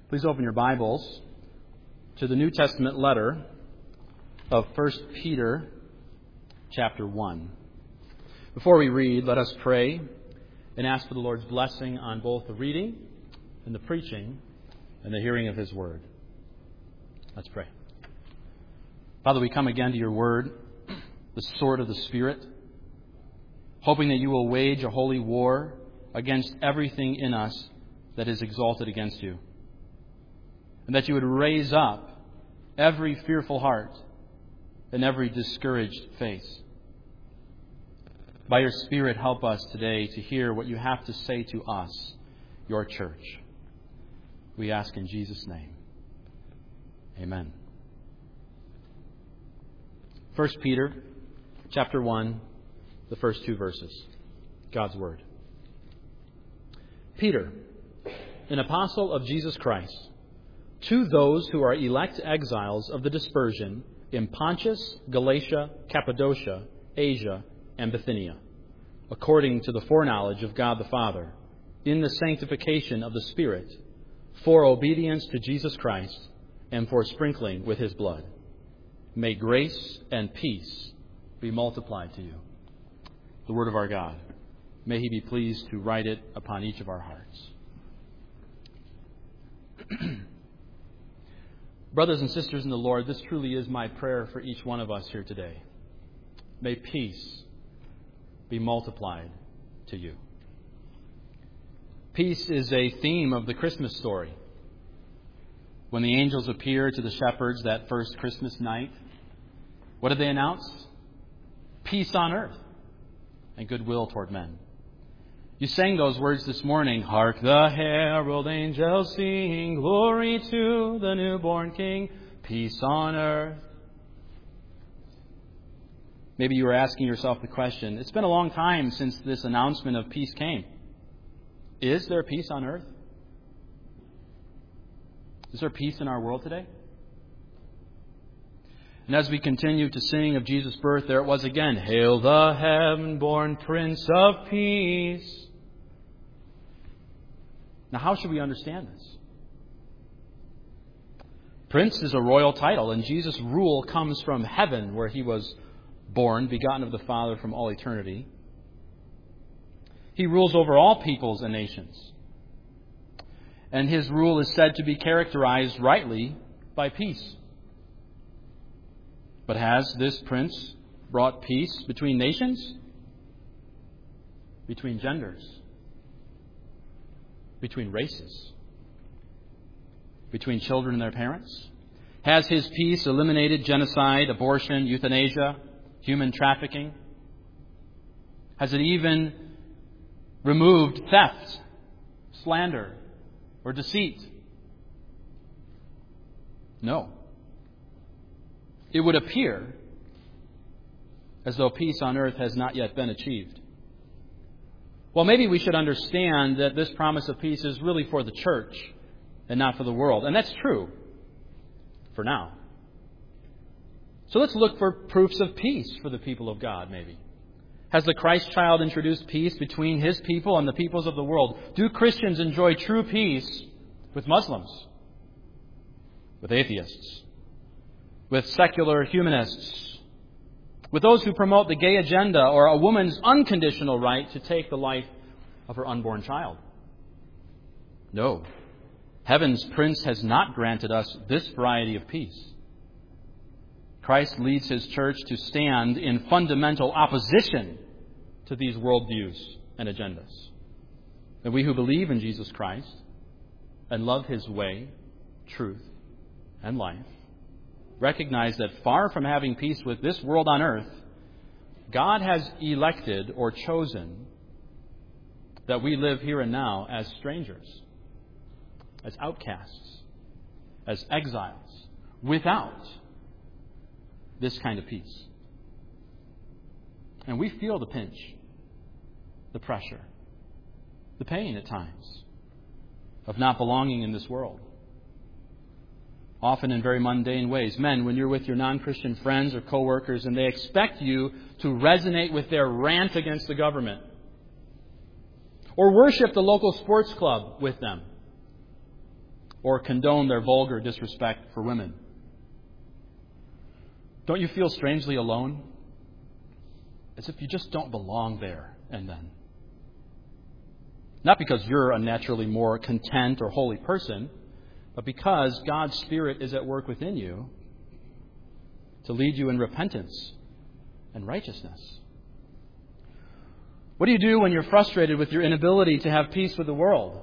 Please open your Bibles to the New Testament letter of 1 Peter chapter 1. Before we read, let us pray and ask for the Lord's blessing on both the reading and the preaching and the hearing of His Word. Let's pray. Father, we come again to your Word, the sword of the Spirit, hoping that you will wage a holy war against everything in us that is exalted against you, and that you would raise up every fearful heart and every discouraged face. By your Spirit, help us today to hear what you have to say to us, your church. We ask in Jesus' name. Amen. 1 Peter chapter 1, the first two verses. God's Word. Peter, an apostle of Jesus Christ, to those who are elect exiles of the dispersion in Pontus, Galatia, Cappadocia, Asia, and Bithynia, according to the foreknowledge of God the Father, in the sanctification of the Spirit, for obedience to Jesus Christ, and for sprinkling with His blood. May grace and peace be multiplied to you. The Word of our God. May He be pleased to write it upon each of our hearts. Brothers and sisters in the Lord, this truly is my prayer for each one of us here today. May peace be multiplied to you. Peace is a theme of the Christmas story. When the angels appear to the shepherds that first Christmas night, what did they announce? Peace on earth and goodwill toward men. You sang those words this morning. Hark the herald angels sing, glory to the newborn King, peace on earth. Maybe you were asking yourself the question, it's been a long time since this announcement of peace came. Is there peace on earth? Is there peace in our world today? And as we continue to sing of Jesus' birth, there it was again. Hail the heaven-born Prince of Peace. Now, how should we understand this? Prince is a royal title, and Jesus' rule comes from heaven, where He was born, begotten of the Father from all eternity. He rules over all peoples and nations. And His rule is said to be characterized rightly by peace. But has this Prince brought peace between nations? Between genders? Between races? Between children and their parents? Has His peace eliminated genocide, abortion, euthanasia, human trafficking? Has it even removed theft, slander, or deceit? No. It would appear as though peace on earth has not yet been achieved. Well, maybe we should understand that this promise of peace is really for the church and not for the world. And that's true for now. So let's look for proofs of peace for the people of God, maybe. Has the Christ child introduced peace between His people and the peoples of the world? Do Christians enjoy true peace with Muslims, with atheists, with secular humanists, with those who promote the gay agenda or a woman's unconditional right to take the life of her unborn child? No. Heaven's Prince has not granted us this variety of peace. Christ leads His church to stand in fundamental opposition to these worldviews and agendas. And we who believe in Jesus Christ and love His way, truth, and life recognize that far from having peace with this world on earth, God has elected or chosen that we live here and now as strangers, as outcasts, as exiles, without this kind of peace. And we feel the pinch, the pressure, the pain at times of not belonging in this world. Often in very mundane ways. Men, when you're with your non-Christian friends or coworkers and they expect you to resonate with their rant against the government, or worship the local sports club with them, or condone their vulgar disrespect for women. Don't you feel strangely alone? As if you just don't belong there and then. Not because you're a naturally more content or holy person, but because God's Spirit is at work within you to lead you in repentance and righteousness. What do you do when you're frustrated with your inability to have peace with the world?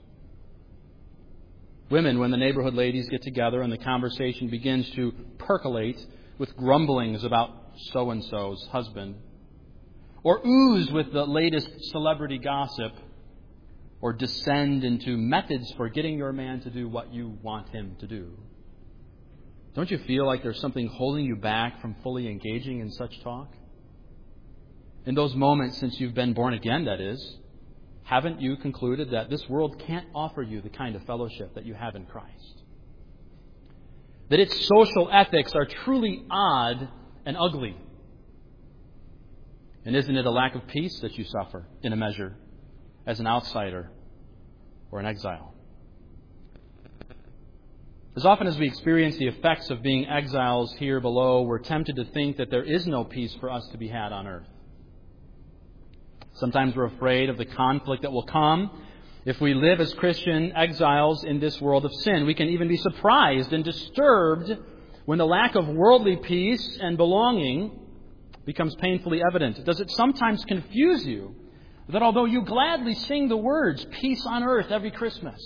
Women, when the neighborhood ladies get together and the conversation begins to percolate with grumblings about so-and-so's husband, or ooze with the latest celebrity gossip, or descend into methods for getting your man to do what you want him to do. Don't you feel like there's something holding you back from fully engaging in such talk? In those moments since you've been born again, that is, haven't you concluded that this world can't offer you the kind of fellowship that you have in Christ? That its social ethics are truly odd and ugly? And isn't it a lack of peace that you suffer in a measure as an outsider or an exile? As often as we experience the effects of being exiles here below, we're tempted to think that there is no peace for us to be had on earth. Sometimes we're afraid of the conflict that will come if we live as Christian exiles in this world of sin. We can even be surprised and disturbed when the lack of worldly peace and belonging becomes painfully evident. Does it sometimes confuse you that although you gladly sing the words, peace on earth, every Christmas,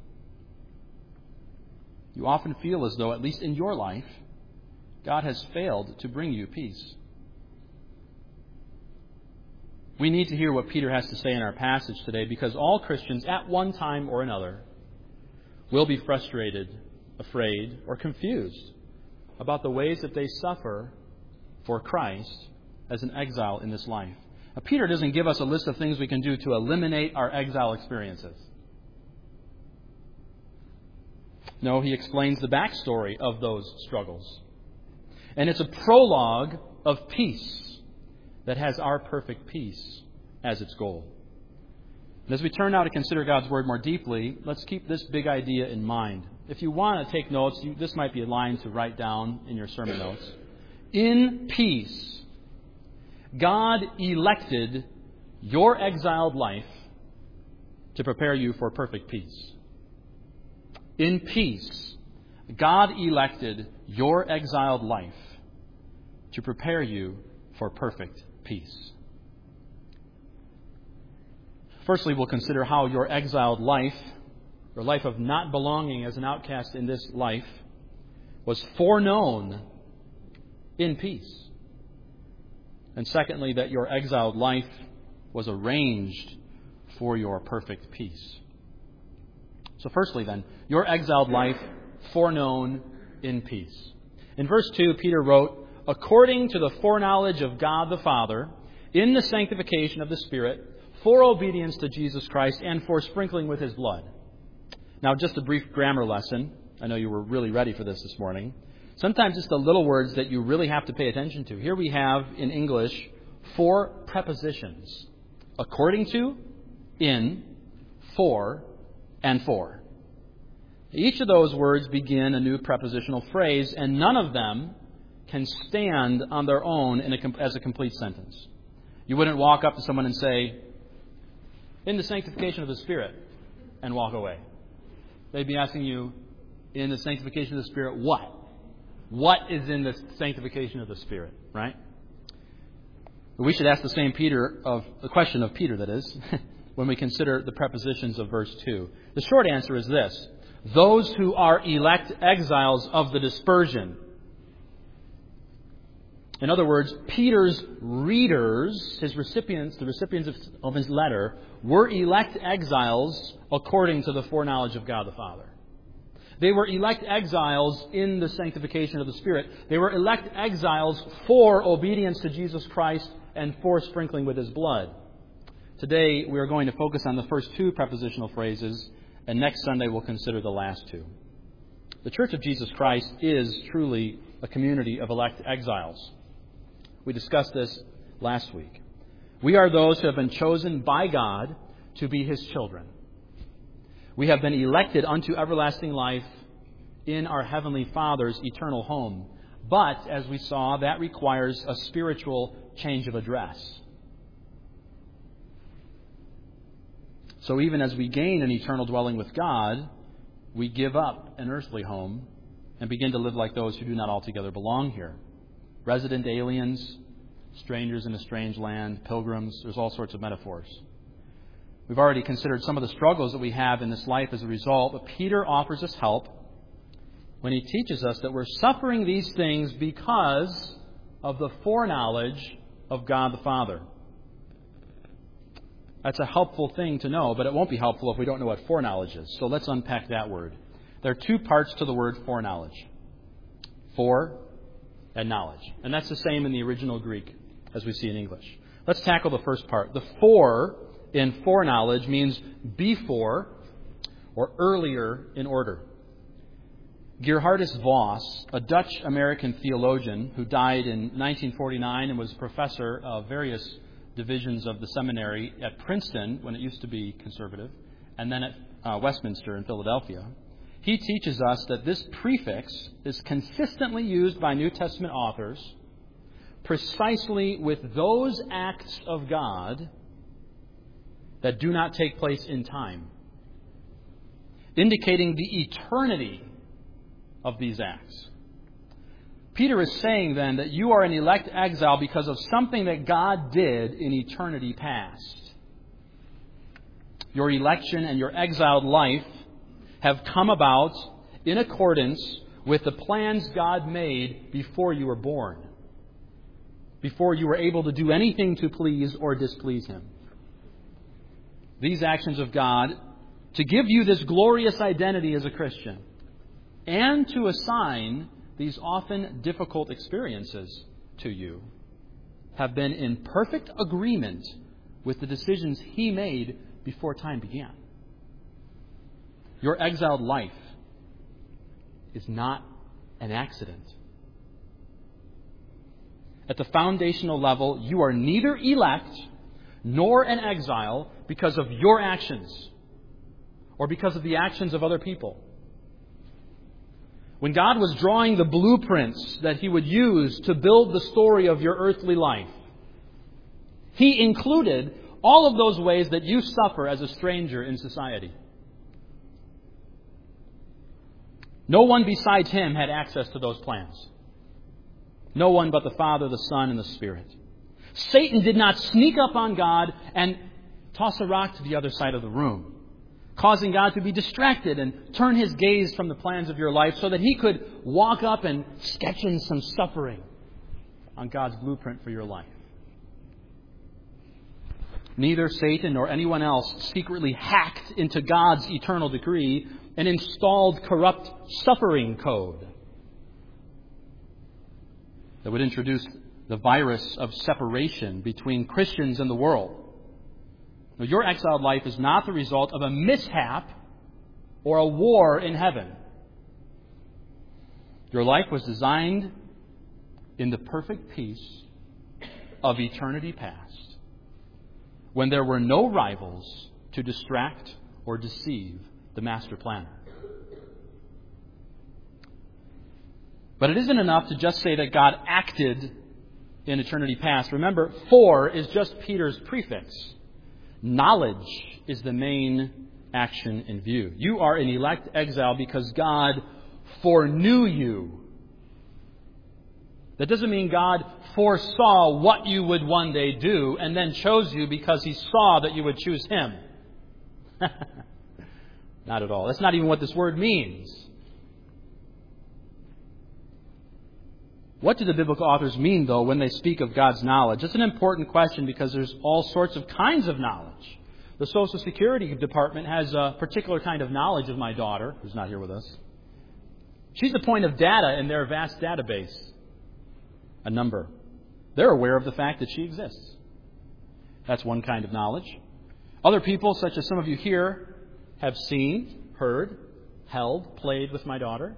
you often feel as though, at least in your life, God has failed to bring you peace? We need to hear what Peter has to say in our passage today, because all Christians, at one time or another, will be frustrated, afraid, or confused about the ways that they suffer for Christ as an exile in this life. Now, Peter doesn't give us a list of things we can do to eliminate our exile experiences. No, he explains the backstory of those struggles. And it's a prologue of peace that has our perfect peace as its goal. And as we turn now to consider God's Word more deeply, let's keep this big idea in mind. If you want to take notes, this might be a line to write down in your sermon notes. In peace, God elected your exiled life to prepare you for perfect peace. In peace, God elected your exiled life to prepare you for perfect peace. Firstly, we'll consider how your exiled life, your life of not belonging as an outcast in this life, was foreknown in peace. And secondly, that your exiled life was arranged for your perfect peace. So firstly then, your exiled life foreknown in peace. In verse 2, Peter wrote, according to the foreknowledge of God the Father, in the sanctification of the Spirit, for obedience to Jesus Christ, and for sprinkling with His blood. Now, just a brief grammar lesson. I know you were really ready for this morning. Sometimes it's the little words that you really have to pay attention to. Here we have, in English, 4 prepositions. According to, in, for, and for. Each of those words begin a new prepositional phrase, and none of them can stand on their own as a complete sentence. You wouldn't walk up to someone and say, in the sanctification of the Spirit, and walk away. They'd be asking you, in the sanctification of the Spirit, what? What is in the sanctification of the Spirit, right? We should ask the question of Peter, that is, when we consider the prepositions of verse 2. The short answer is this: those who are elect exiles of the dispersion. In other words, Peter's readers, his recipients, the recipients of his letter, were elect exiles according to the foreknowledge of God the Father. They were elect exiles in the sanctification of the Spirit. They were elect exiles for obedience to Jesus Christ and for sprinkling with His blood. Today, we are going to focus on the first 2 prepositional phrases, and next Sunday we'll consider the last 2. The Church of Jesus Christ is truly a community of elect exiles. We discussed this last week. We are those who have been chosen by God to be His children. We have been elected unto everlasting life in our Heavenly Father's eternal home. But, as we saw, that requires a spiritual change of address. So even as we gain an eternal dwelling with God, we give up an earthly home and begin to live like those who do not altogether belong here. Resident aliens, strangers in a strange land, pilgrims, there's all sorts of metaphors. We've already considered some of the struggles that we have in this life as a result, but Peter offers us help when he teaches us that we're suffering these things because of the foreknowledge of God the Father. That's a helpful thing to know, but it won't be helpful if we don't know what foreknowledge is. So let's unpack that word. There are two parts to the word foreknowledge. Fore and knowledge. And that's the same in the original Greek as we see in English. Let's tackle the first part. The fore in foreknowledge means before or earlier in order. Gerhardus Voss, a Dutch-American theologian who died in 1949 and was professor of various divisions of the seminary at Princeton, when it used to be conservative, and then at Westminster in Philadelphia, he teaches us that this prefix is consistently used by New Testament authors precisely with those acts of God that do not take place in time, indicating the eternity of these acts. Peter is saying then that you are an elect exile because of something that God did in eternity past. Your election and your exiled life have come about in accordance with the plans God made before you were born, before you were able to do anything to please or displease Him. These actions of God, to give you this glorious identity as a Christian, and to assign these often difficult experiences to you, have been in perfect agreement with the decisions He made before time began. Your exiled life is not an accident. At the foundational level, you are neither elect nor an exile because of your actions or because of the actions of other people. When God was drawing the blueprints that He would use to build the story of your earthly life, He included all of those ways that you suffer as a stranger in society. No one besides Him had access to those plans. No one but the Father, the Son, and the Spirit. Satan did not sneak up on God and toss a rock to the other side of the room, causing God to be distracted and turn His gaze from the plans of your life so that He could walk up and sketch in some suffering on God's blueprint for your life. Neither Satan nor anyone else secretly hacked into God's eternal decree and installed corrupt suffering code that would introduce the virus of separation between Christians and the world. Now, your exiled life is not the result of a mishap or a war in heaven. Your life was designed in the perfect peace of eternity past, when there were no rivals to distract or deceive the master planner. But it isn't enough to just say that God acted in eternity past. Remember, fore is just Peter's prefix. Knowledge is the main action in view. You are an elect exile because God foreknew you. That doesn't mean God foresaw what you would one day do and then chose you because He saw that you would choose Him. Not at all. That's not even what this word means. What do the biblical authors mean, though, when they speak of God's knowledge? It's an important question because there's all sorts of kinds of knowledge. The Social Security Department has a particular kind of knowledge of my daughter, who's not here with us. She's the point of data in their vast database. A number. They're aware of the fact that she exists. That's one kind of knowledge. Other people, such as some of you here, have seen, heard, held, played with my daughter.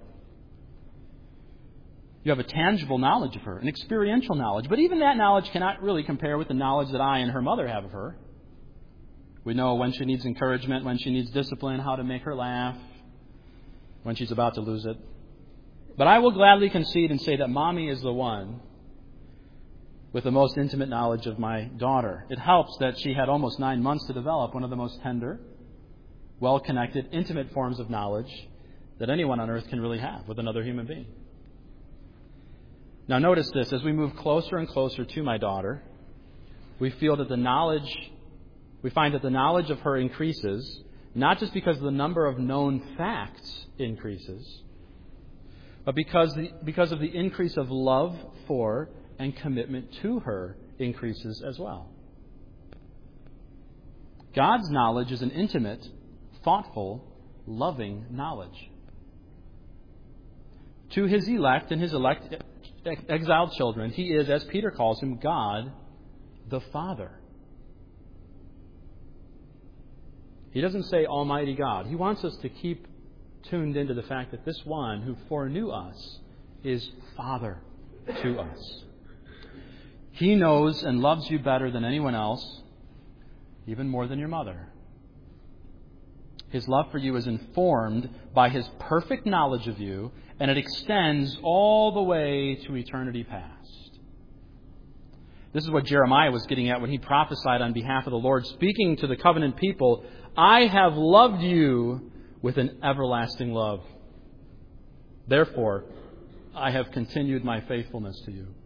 You have a tangible knowledge of her, an experiential knowledge. But even that knowledge cannot really compare with the knowledge that I and her mother have of her. We know when she needs encouragement, when she needs discipline, how to make her laugh, when she's about to lose it. But I will gladly concede and say that Mommy is the one with the most intimate knowledge of my daughter. It helps that she had almost 9 months to develop one of the most tender, well-connected, intimate forms of knowledge that anyone on earth can really have with another human being. Now notice this, as we move closer and closer to my daughter, we find that the knowledge of her increases, not just because the number of known facts increases, but because of the increase of love for and commitment to her increases as well. God's knowledge is an intimate, thoughtful, loving knowledge. To His elect and His exiled children, He is, as Peter calls Him, God the Father. He doesn't say Almighty God. He wants us to keep tuned into the fact that this one who foreknew us is Father to us. He knows and loves you better than anyone else, even more than your mother. His love for you is informed by His perfect knowledge of you, and it extends all the way to eternity past. This is what Jeremiah was getting at when he prophesied on behalf of the Lord, speaking to the covenant people, I have loved you with an everlasting love. Therefore, I have continued my faithfulness to you.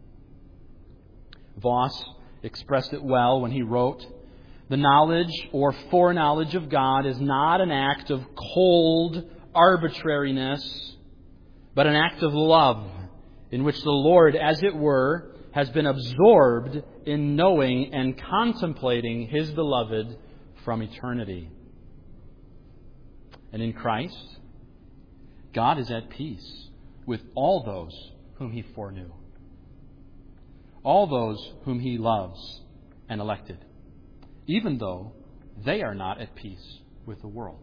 Voss expressed it well when he wrote, the knowledge or foreknowledge of God is not an act of cold arbitrariness, but an act of love in which the Lord, as it were, has been absorbed in knowing and contemplating His beloved from eternity. And in Christ, God is at peace with all those whom He foreknew, all those whom He loves and elected, even though they are not at peace with the world.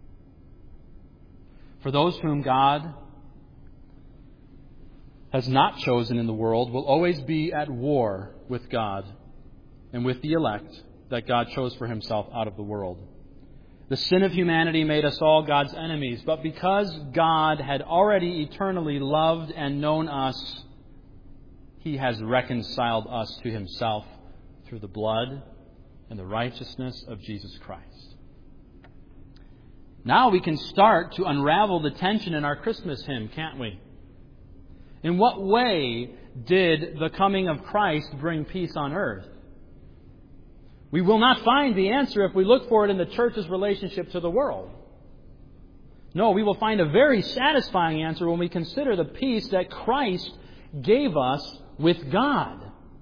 For those whom God has not chosen in the world will always be at war with God and with the elect that God chose for Himself out of the world. The sin of humanity made us all God's enemies, but because God had already eternally loved and known us, He has reconciled us to Himself through the blood and the righteousness of Jesus Christ. Now we can start to unravel the tension in our Christmas hymn, can't we? In what way did the coming of Christ bring peace on earth? We will not find the answer if we look for it in the church's relationship to the world. No, we will find a very satisfying answer when we consider the peace that Christ gave us with God.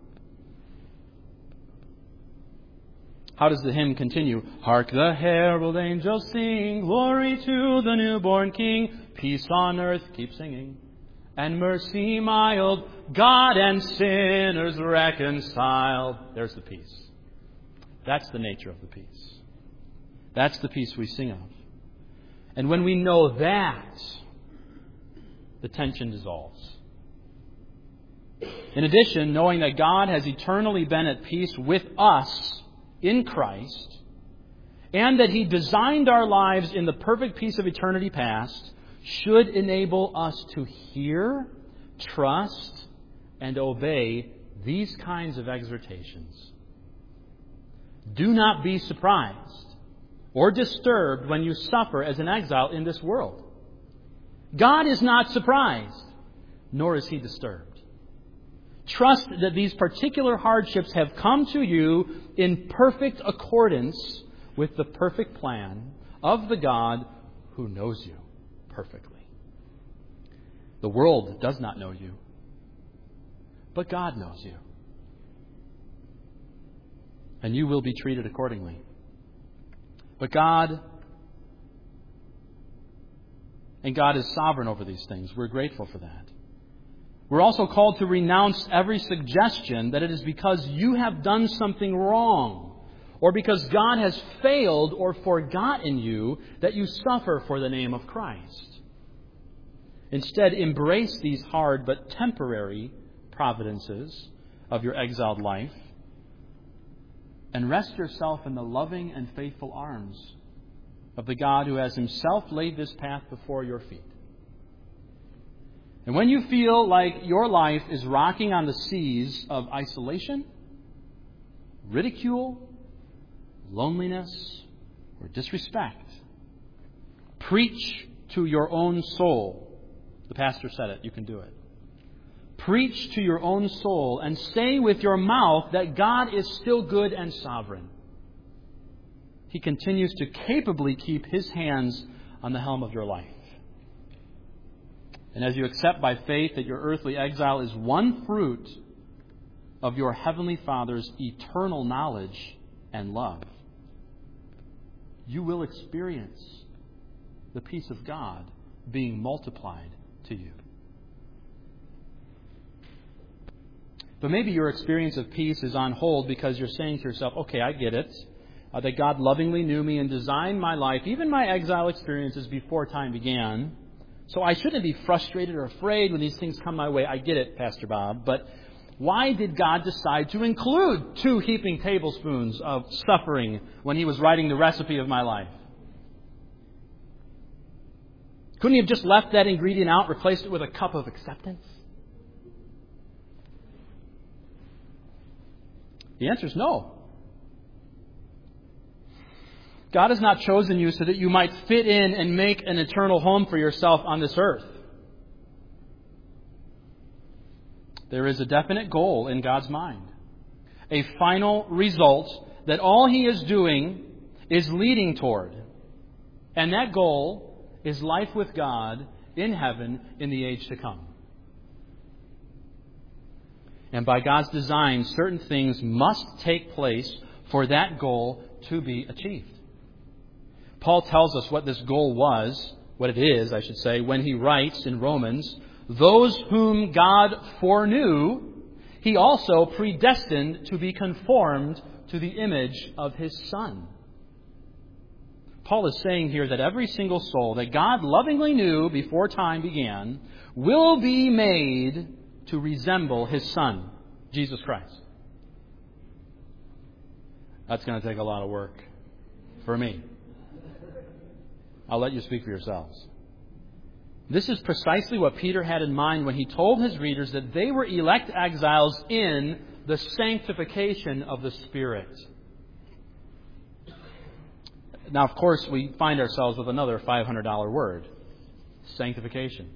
How does the hymn continue? Hark the herald angels sing, glory to the newborn King, peace on earth, keep singing, and mercy mild, God and sinners reconciled. There's the peace. That's the nature of the peace. That's the peace we sing of. And when we know that, the tension dissolves. In addition, knowing that God has eternally been at peace with us in Christ, and that He designed our lives in the perfect peace of eternity past, should enable us to hear, trust, and obey these kinds of exhortations. Do not be surprised or disturbed when you suffer as an exile in this world. God is not surprised, nor is He disturbed. Trust that these particular hardships have come to you in perfect accordance with the perfect plan of the God who knows you perfectly. The world does not know you, but God knows you. And you will be treated accordingly. But God is sovereign over these things. We're grateful for that. We're also called to renounce every suggestion that it is because you have done something wrong, or because God has failed or forgotten you, that you suffer for the name of Christ. Instead, embrace these hard but temporary providences of your exiled life and rest yourself in the loving and faithful arms of the God who has himself laid this path before your feet. And when you feel like your life is rocking on the seas of isolation, ridicule, loneliness, or disrespect, preach to your own soul. The pastor said it. You can do it. Preach to your own soul and say with your mouth that God is still good and sovereign. He continues to capably keep his hands on the helm of your life. And as you accept by faith that your earthly exile is one fruit of your heavenly Father's eternal knowledge and love, you will experience the peace of God being multiplied to you. But maybe your experience of peace is on hold because you're saying to yourself, okay, I get it, that God lovingly knew me and designed my life, even my exile experiences before time began. So I shouldn't be frustrated or afraid when these things come my way. I get it, Pastor Bob. But why did God decide to include 2 heaping tablespoons of suffering when he was writing the recipe of my life? Couldn't he have just left that ingredient out, replaced it with a cup of acceptance? The answer is no. God has not chosen you so that you might fit in and make an eternal home for yourself on this earth. There is a definite goal in God's mind, a final result that all he is doing is leading toward. And that goal is life with God in heaven in the age to come. And by God's design, certain things must take place for that goal to be achieved. Paul tells us what this goal was, what it is, I should say, when he writes in Romans, those whom God foreknew, he also predestined to be conformed to the image of his Son. Paul is saying here that every single soul that God lovingly knew before time began will be made to resemble his Son, Jesus Christ. That's going to take a lot of work for me. I'll let you speak for yourselves. This is precisely what Peter had in mind when he told his readers that they were elect exiles in the sanctification of the Spirit. Now, of course, we find ourselves with another $500 word, sanctification.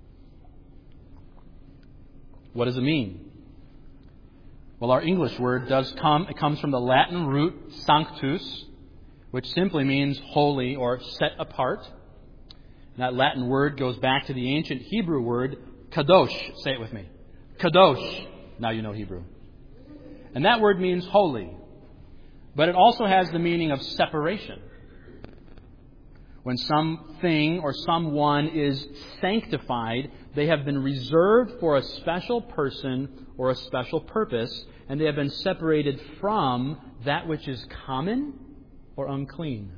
What does it mean? Well, our English word it comes from the Latin root sanctus, which simply means holy or set apart. And that Latin word goes back to the ancient Hebrew word kadosh. Say it with me. Kadosh. Now you know Hebrew. And that word means holy. But it also has the meaning of separation. When something or someone is sanctified, they have been reserved for a special person or a special purpose, and they have been separated from that which is common or unclean.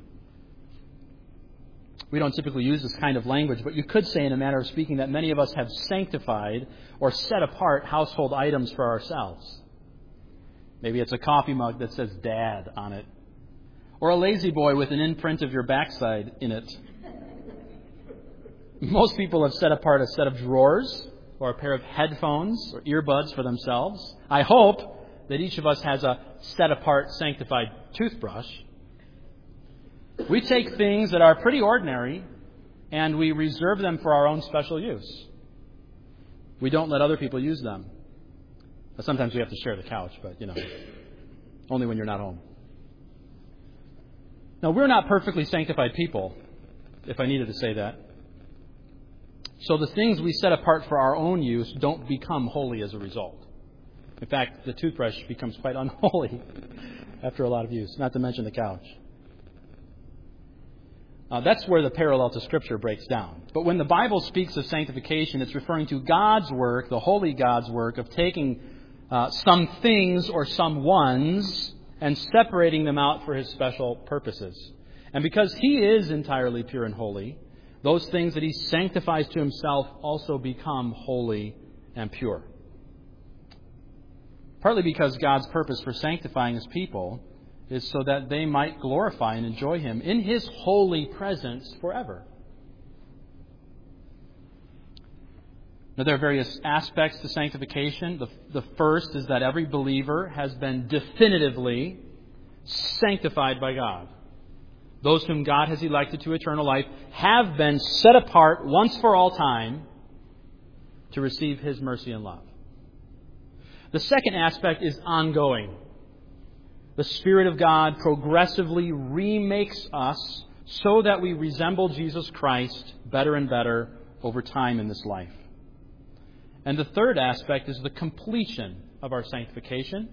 We don't typically use this kind of language, but you could say in a manner of speaking that many of us have sanctified or set apart household items for ourselves. Maybe it's a coffee mug that says Dad on it, or a lazy boy with an imprint of your backside in it. Most people have set apart a set of drawers or a pair of headphones or earbuds for themselves. I hope that each of us has a set apart, sanctified toothbrush. We take things that are pretty ordinary and we reserve them for our own special use. We don't let other people use them. Sometimes we have to share the couch, but, only when you're not home. Now, we're not perfectly sanctified people, if I needed to say that. So the things we set apart for our own use don't become holy as a result. In fact, the toothbrush becomes quite unholy after a lot of use, not to mention the couch. That's where the parallel to Scripture breaks down. But when the Bible speaks of sanctification, it's referring to God's work, the holy God's work, of taking some things or some ones and separating them out for His special purposes. And because He is entirely pure and holy, those things that He sanctifies to Himself also become holy and pure. Partly because God's purpose for sanctifying His people is so that they might glorify and enjoy Him in His holy presence forever. Now, there are various aspects to sanctification. The first is that every believer has been definitively sanctified by God. Those whom God has elected to eternal life have been set apart once for all time to receive His mercy and love. The second aspect is ongoing. The Spirit of God progressively remakes us so that we resemble Jesus Christ better and better over time in this life. And the third aspect is the completion of our sanctification.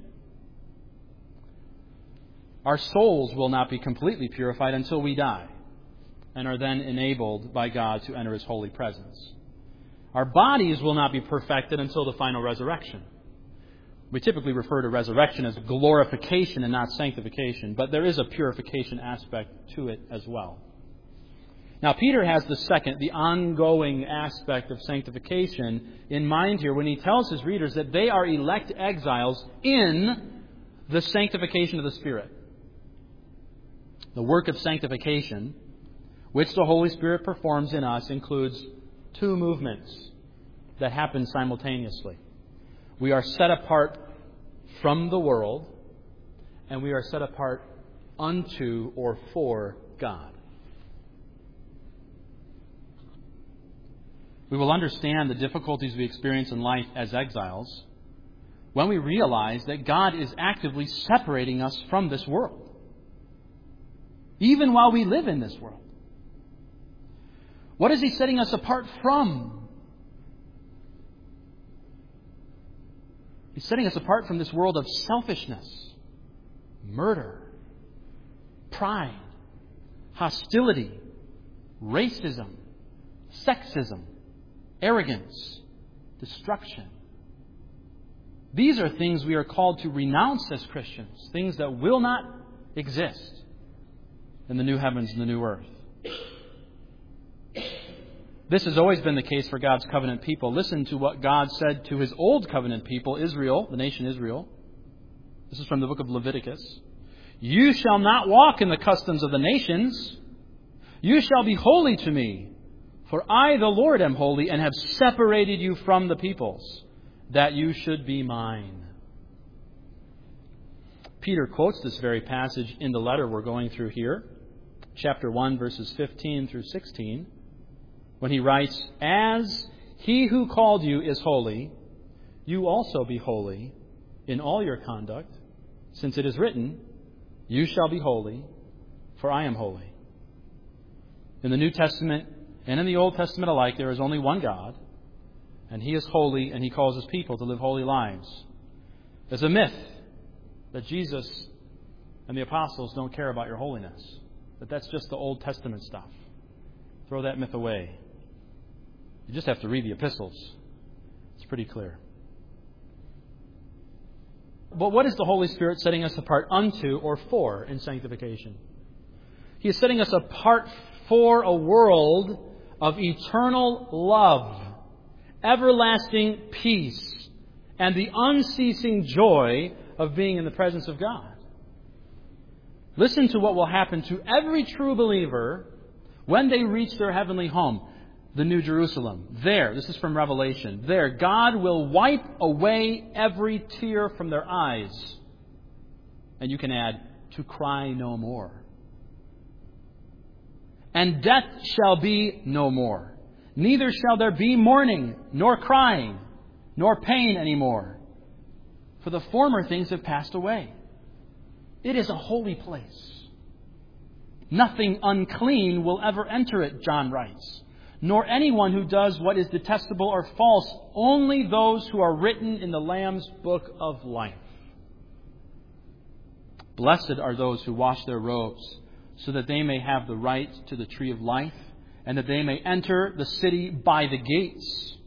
Our souls will not be completely purified until we die and are then enabled by God to enter His holy presence. Our bodies will not be perfected until the final resurrection. We typically refer to resurrection as glorification and not sanctification, but there is a purification aspect to it as well. Now, Peter has the ongoing aspect of sanctification in mind here when he tells his readers that they are elect exiles in the sanctification of the Spirit. The work of sanctification, which the Holy Spirit performs in us, includes two movements that happen simultaneously. We are set apart from the world, and we are set apart unto or for God. We will understand the difficulties we experience in life as exiles when we realize that God is actively separating us from this world, even while we live in this world. What is He setting us apart from? He's setting us apart from this world of selfishness, murder, pride, hostility, racism, sexism, arrogance, destruction. These are things we are called to renounce as Christians, things that will not exist in the new heavens and the new earth. This has always been the case for God's covenant people. Listen to what God said to His old covenant people, Israel, the nation Israel. This is from the book of Leviticus. You shall not walk in the customs of the nations. You shall be holy to me. For I, the Lord, am holy and have separated you from the peoples, that you should be mine. Peter quotes this very passage in the letter we're going through here, chapter 1, verses 15 through 16, when he writes, As He who called you is holy, you also be holy in all your conduct, since it is written, You shall be holy, for I am holy. In the New Testament and in the Old Testament alike, there is only one God, and He is holy, and He calls His people to live holy lives. There's a myth that Jesus and the apostles don't care about your holiness, that that's just the Old Testament stuff. Throw that myth away. You just have to read the epistles. It's pretty clear. But what is the Holy Spirit setting us apart unto or for in sanctification? He is setting us apart for a world of eternal love, everlasting peace, and the unceasing joy of being in the presence of God. Listen to what will happen to every true believer when they reach their heavenly home, the New Jerusalem. There, this is from Revelation, there God will wipe away every tear from their eyes. And you can add, to cry no more. And death shall be no more. Neither shall there be mourning, nor crying, nor pain anymore. For the former things have passed away. It is a holy place. Nothing unclean will ever enter it, John writes. Nor anyone who does what is detestable or false. Only those who are written in the Lamb's book of life. Blessed are those who wash their robes, so that they may have the right to the tree of life, and that they may enter the city by the gates.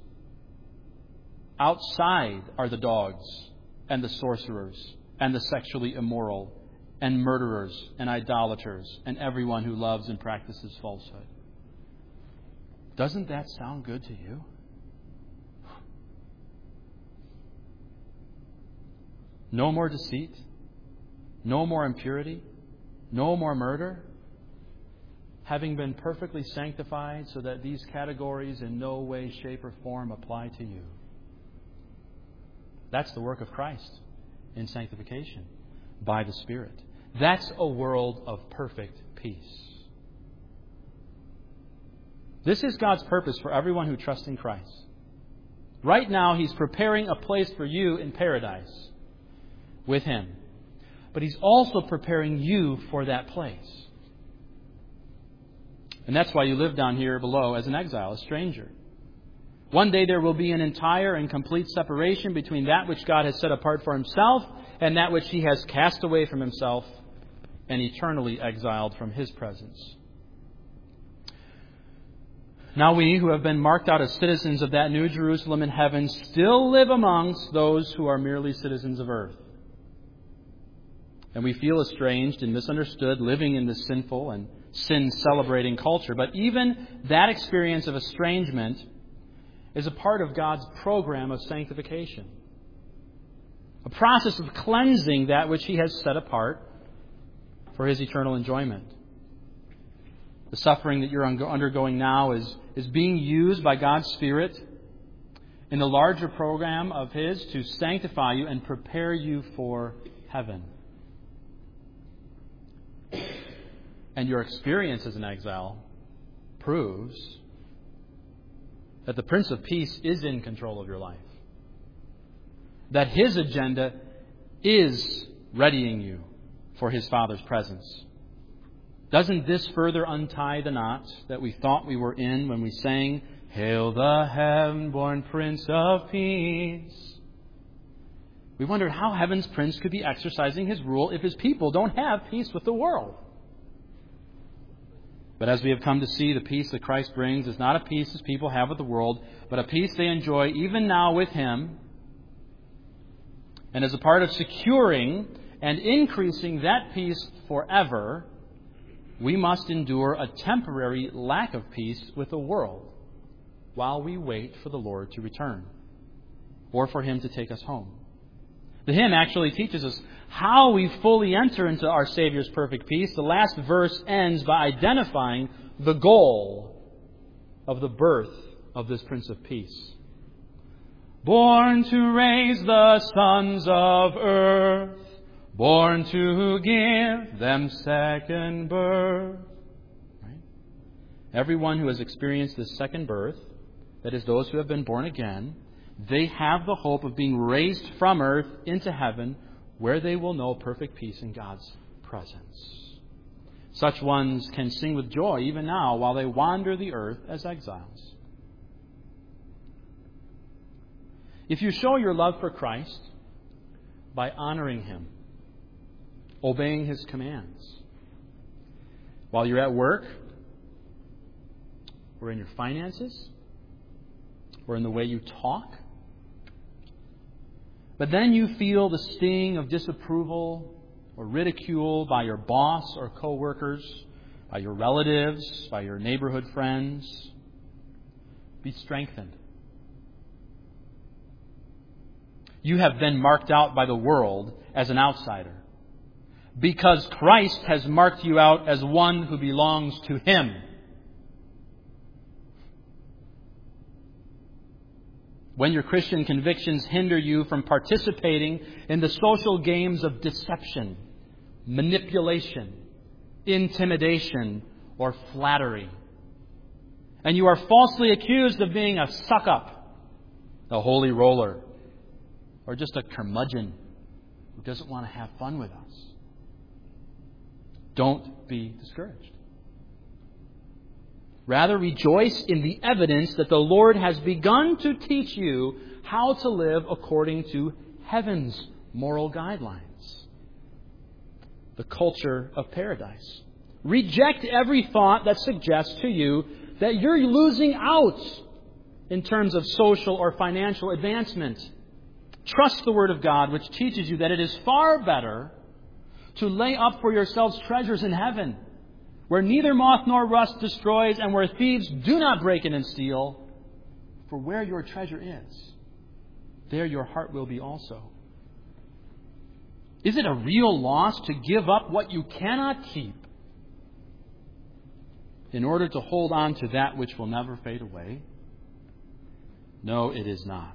Outside are the dogs, and the sorcerers, and the sexually immoral, and murderers, and idolaters, and everyone who loves and practices falsehood. Doesn't that sound good to you? No more deceit, no more impurity, no more murder, having been perfectly sanctified so that these categories in no way, shape, or form apply to you. That's the work of Christ in sanctification by the Spirit. That's a world of perfect peace. This is God's purpose for everyone who trusts in Christ. Right now, He's preparing a place for you in paradise with Him. But He's also preparing you for that place. And that's why you live down here below as an exile, a stranger. One day there will be an entire and complete separation between that which God has set apart for Himself and that which He has cast away from Himself and eternally exiled from His presence. Now we, who have been marked out as citizens of that New Jerusalem in heaven, still live amongst those who are merely citizens of earth. And we feel estranged and misunderstood living in this sinful and sin-celebrating culture. But even that experience of estrangement is a part of God's program of sanctification. A process of cleansing that which He has set apart for His eternal enjoyment. The suffering that you're undergoing now is being used by God's Spirit in the larger program of His to sanctify you and prepare you for heaven. And your experience as an exile proves that the Prince of Peace is in control of your life. That His agenda is readying you for His Father's presence. Doesn't this further untie the knot that we thought we were in when we sang, "Hail the heaven-born Prince of Peace"? We wondered how heaven's Prince could be exercising His rule if His people don't have peace with the world. But as we have come to see, the peace that Christ brings is not a peace His people have with the world, but a peace they enjoy even now with Him. And as a part of securing and increasing that peace forever, we must endure a temporary lack of peace with the world while we wait for the Lord to return or for Him to take us home. The hymn actually teaches us how we fully enter into our Savior's perfect peace. The last verse ends by identifying the goal of the birth of this Prince of Peace. Born to raise the sons of earth, born to give them second birth. Right? Everyone who has experienced this second birth, that is, those who have been born again, they have the hope of being raised from earth into heaven, where they will know perfect peace in God's presence. Such ones can sing with joy even now while they wander the earth as exiles. If you show your love for Christ by honoring Him, obeying His commands, while you're at work, or in your finances, or in the way you talk, but then you feel the sting of disapproval or ridicule by your boss or co-workers, by your relatives, by your neighborhood friends, be strengthened. You have been marked out by the world as an outsider, because Christ has marked you out as one who belongs to Him. When your Christian convictions hinder you from participating in the social games of deception, manipulation, intimidation, or flattery, and you are falsely accused of being a suck-up, a holy roller, or just a curmudgeon who doesn't want to have fun with us, don't be discouraged. Rather, rejoice in the evidence that the Lord has begun to teach you how to live according to heaven's moral guidelines, the culture of paradise. Reject every thought that suggests to you that you're losing out in terms of social or financial advancement. Trust the Word of God, which teaches you that it is far better to lay up for yourselves treasures in heaven, where neither moth nor rust destroys, and where thieves do not break in and steal. For where your treasure is, there your heart will be also. Is it a real loss to give up what you cannot keep in order to hold on to that which will never fade away? No, it is not.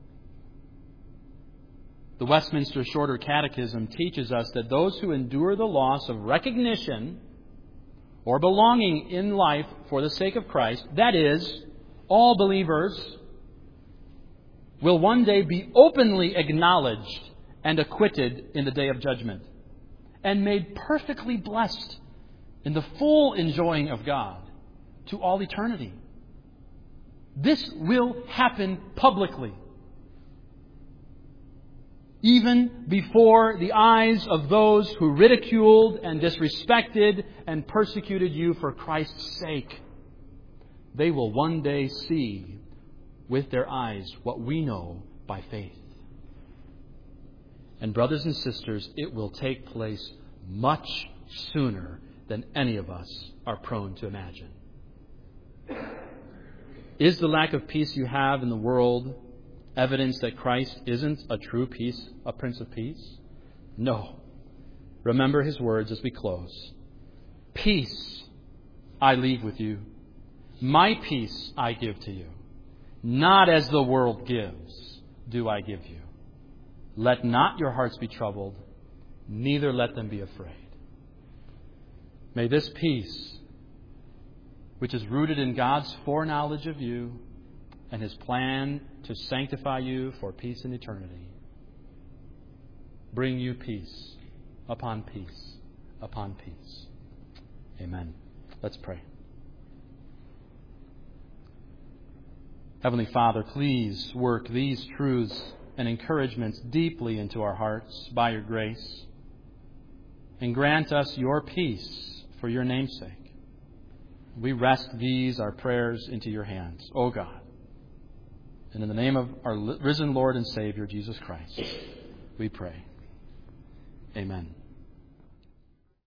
The Westminster Shorter Catechism teaches us that those who endure the loss of recognition or belonging in life for the sake of Christ, that is, all believers, will one day be openly acknowledged and acquitted in the day of judgment, and made perfectly blessed in the full enjoying of God to all eternity. This will happen publicly, even before the eyes of those who ridiculed and disrespected and persecuted you for Christ's sake. They will one day see with their eyes what we know by faith. And brothers and sisters, it will take place much sooner than any of us are prone to imagine. Is the lack of peace you have in the world evidence that Christ isn't a true peace, a Prince of Peace? No. Remember His words as we close. Peace I leave with you. My peace I give to you. Not as the world gives, do I give you. Let not your hearts be troubled, neither let them be afraid. May this peace, which is rooted in God's foreknowledge of you and His plan to sanctify you for peace in eternity, bring you peace upon peace upon peace. Amen. Let's pray. Heavenly Father, please work these truths and encouragements deeply into our hearts by your grace, and grant us your peace for your name's sake. We rest these, our prayers, into your hands, O God. And in the name of our risen Lord and Savior, Jesus Christ, we pray. Amen.